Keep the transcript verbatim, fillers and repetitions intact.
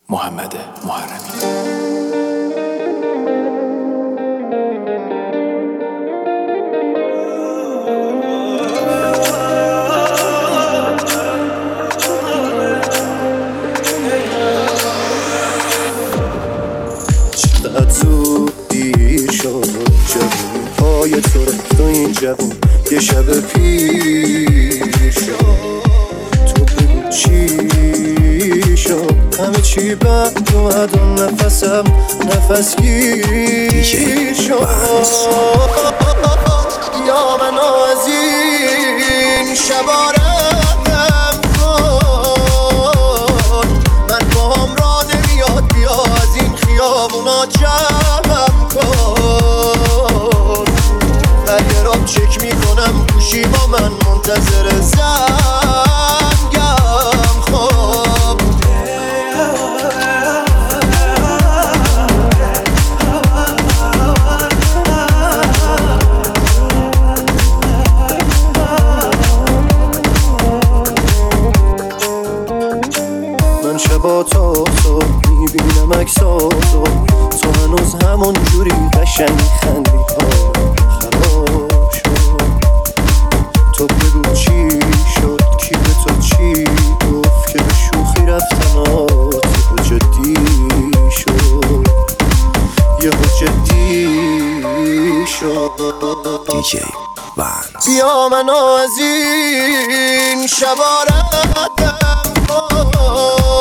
محمد محرمی. چقدر زود دیر شد جوون پای تو رفت و این جوون یه شب پیر شد. تو بگو چی شد همه چی بد اومد و نفسم نفس گیر شد. یا منو از این شبا رفتم کن، من با هم را نمیاد بیا از این خیابونا جمعم کن. برگرام چک میکنم گوشی با من منتظر زنگم. خب من شبا تا تو میبینم اکساتو، تو هنوز همون جوری قشنگ خندی ها خراب شد. تو بگو چی شد کی به تو چی گفت که به شوخی رفتن آتی جدی شد یهو جدی شد. دیجی وانس بیا منو از این شبا رفتم کن،